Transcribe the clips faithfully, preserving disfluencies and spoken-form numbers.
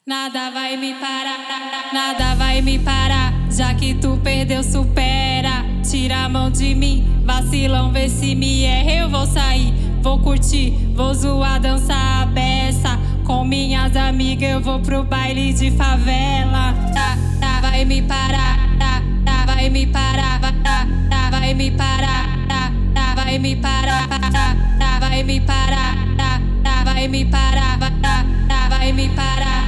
Nada vai me parar, nada vai me parar. Já que tu perdeu, supera. Tira a mão de mim, vacilão, vê se me erra. Eu vou sair, vou curtir, vou zoar, dançar a beça. Com minhas amigas eu vou pro baile de favela. Tá, tá, vai me parar, tá, tá, vai me parar, tá, tá, vai me parar, tá, tá, vai me parar, tá, tá, vai me parar, tá, tá, vai me parar, tá, tá, vai me parar.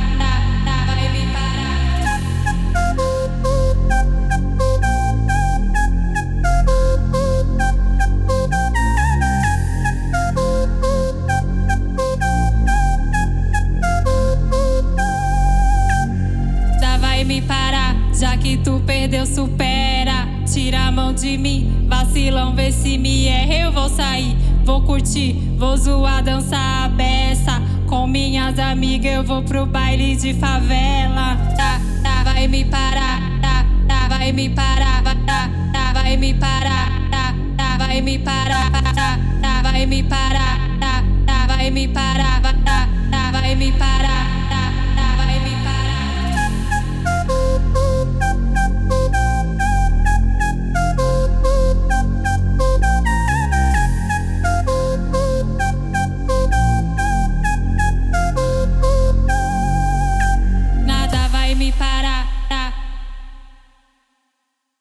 Me parar, já que tu perdeu, supera. Tira a mão de mim, vacilão, vê se me erra. Eu vou sair, vou curtir, vou zoar, dançar a beça. Com minhas amigas eu vou pro baile de favela. Tá, tá, vai me parar, tá, tá, vai me parar, tá, tá, vai me parar, tá, tá, vai me parar, tá, tá, vai me parar, tá, tá, vai me parar, tá, tá, vai me parar.